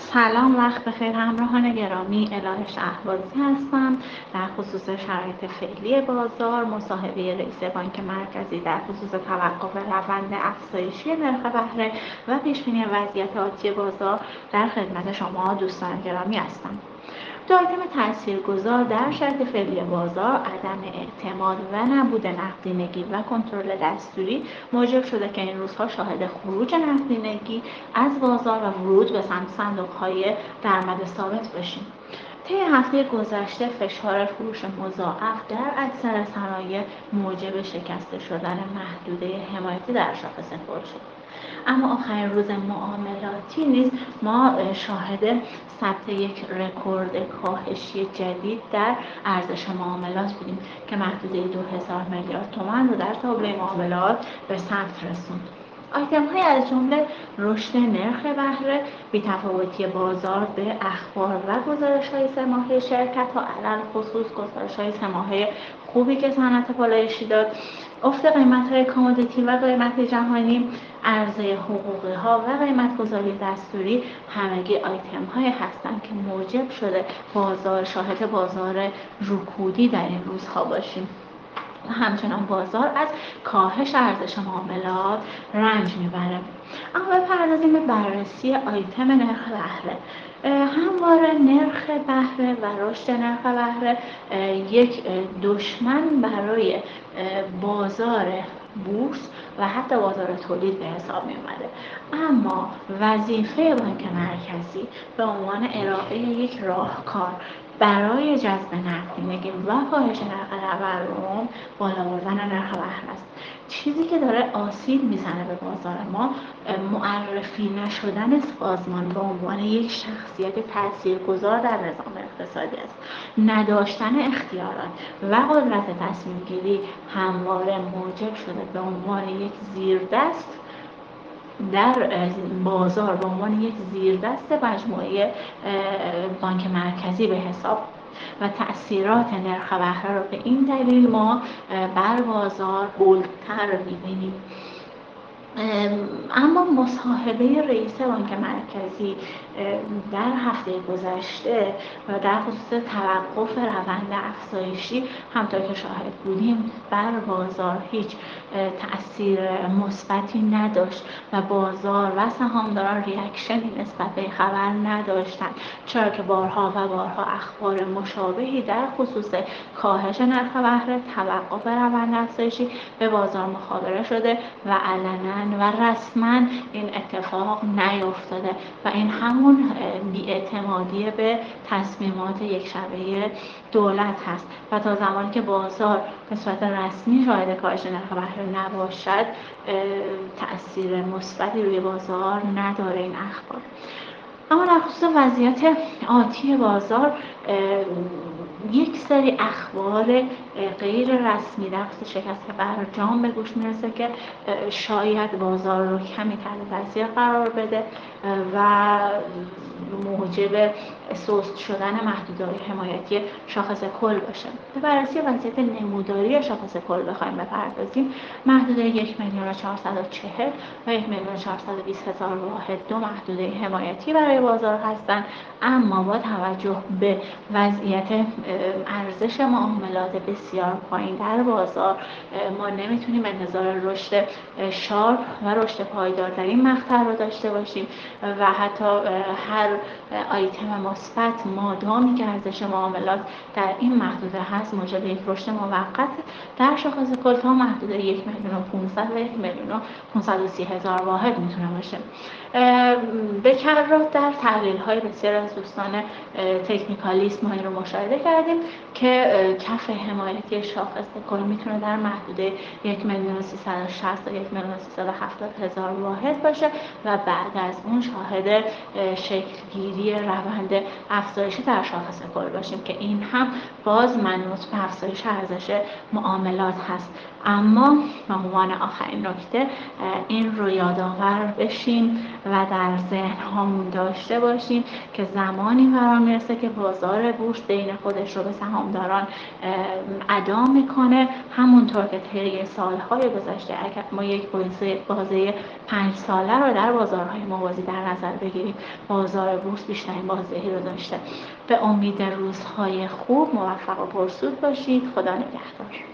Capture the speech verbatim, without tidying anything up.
سلام، وقت بخیر همراهان گرامی. الهه شهبازی هستم. در خصوص شرایط فعلی بازار، مصاحبه رئیس بانک مرکزی در خصوص توقف روند افزایشی نرخ بهره و پیشبینی وضعیت آتی بازار در خدمت شما دوستان گرامی هستم. دو آیتم تاثیرگذار در شرایط فعلی بازار، عدم اعتماد و نبود نقدینگی و کنترل دستوری موجب شده که این روزها شاهد خروج نقدینگی از بازار و ورود به سمت صندوق‌های درآمد ثابت باشیم. طی هفته گذشته فشار فروش مضاعف در اکثر صنایع موجب شکسته شدن محدوده حمایتی در شاخص کل شد. اما آخرین روز معاملاتی نیز ما شاهد ثبت یک رکورد کاهشی جدید در ارزش معاملات بودیم که محدوده دو هزار میلیارد تومان رو در تابلوی معاملات به ثبت رسوند. آیتم‌های از جمله رشد نرخ بهره، بی‌تفاوتی بازار به اخبار و گزارش‌های سه‌ماهه شرکت‌ها، علل خصوص گزارش‌های سه‌ماهه خوبی که صنعت پالایشی داد، افت قیمت‌های کامودیتی و قیمت جهانی، عرضه حقوقی‌ها و قیمت‌گذاری دستوری همگی آیتم‌هایی هستند که موجب شده بازار شاهد بازار رکودی در این روزها باشیم. همچنان بازار از کاهش ارزش معاملات رنج میبره. اما بپردازیم به بررسی آیتم نرخ بهره. همواره نرخ بهره و رشد نرخ بهره یک دشمن برای بازار بورس و حتی بازار تولید به حساب می اومده. اما وظیفه بانک مرکزی به عنوان ارائه یک راهکار برای جذب نقدینگی و کاهش نرخ تورم بالا بردن نرخ بهره است. چیزی که داره آسیب میزنه به بازار ما معرفی نشدن سازمان به عنوان یک شخصیت تاثیرگذار در نظام اقتصادی است. نداشتن اختیارات و قدرت تصمیم گیری همواره موجب شده به عنوان یک زیردست در بازار به عنوان یک زیردست مجموعه بانک مرکزی به حساب و تأثیرات نرخ بهره رو به این دلیل ما بر بازار بولدتر می‌بینیم. اما مصاحبه رئیس بانک مرکزی در هفته گذشته و در خصوص توقف روند افزایشی همونطور که شاهد بودیم بر بازار هیچ تأثیر مثبتی نداشت و بازار و سهامداران ریاکشنی نسبت به خبر نداشتند، چرا که بارها و بارها اخبار مشابهی در خصوص کاهش نرخ بهره، توقف روند افزایشی به بازار مخابره شده و علنا و رسما این اتفاق نیفتاده و این همون بی‌اعتمادی به تصمیمات یک شبه دولت هست و تا زمانی که بازار به صورت رسمی شاهد کاهش نرخ بهره نباشد تأثیر مثبتی روی بازار نداره این اخبار. اما در خصوص وضعیت آتی بازار یک سری اخبار غیر رسمی در خصوص شکست برجام به گوش میرسه که شاید بازار رو کمی تحت تاثیر قرار بده و موجب سست شدن محدوده‌های حمایتی شاخص کل باشه. به بررسی وضعیت نموداری شاخص کل بخوایم بپردازیم، محدوده یک میلیون و چهارصد و چهل و یک میلیون و چهارصد و بیست هزار واحد دو محدوده حمایتی برای بازار هستند، اما با توجه به وضعیت ارزش معاملات بسیار پایین در بازار ما نمیتونیم انتظار رشد شارپ و رشد پایدار در این مقطع رو داشته باشیم و حتی هر آیتم مثبت مادامی که ارزش معاملات در این محدوده هست موجب یک رشد موقت در شاخص کل تا محدوده یک میلیون و پانصد و یک میلیون و پانصد و سی هزار واحد میتونه باشه. به کرات در تحلیل های بسیار از دوستان تکنیکالیست ما این رو مشاهده کردیم که کف حمایتی شاخص کل میتونه در محدوده یک میلیون و سیصد و شصت تا یک میلیون و سیصد و هفتاد هزار واحد باشه و بعد از اون شاهد شکلگیری روند افزایشی در شاخص کل باشیم که این هم باز منوط به افزایش ارزش معاملات هست. اما به عنوان آخرین نکته این رو یادآور بشیم و در ذهن هامون داشته داشته باشیم که زمانی قرار میرسه که بازار بورس دین خودش رو به سهامداران ادا میکنه. همونطور که طی سالهای گذشته اگر ما یک بازه پنج ساله رو در بازارهای موازی در نظر بگیریم، بازار بورس بیشترین بازدهی رو داشته. به امید روزهای خوب، موفق و پرسود باشید. خدا نگهدار.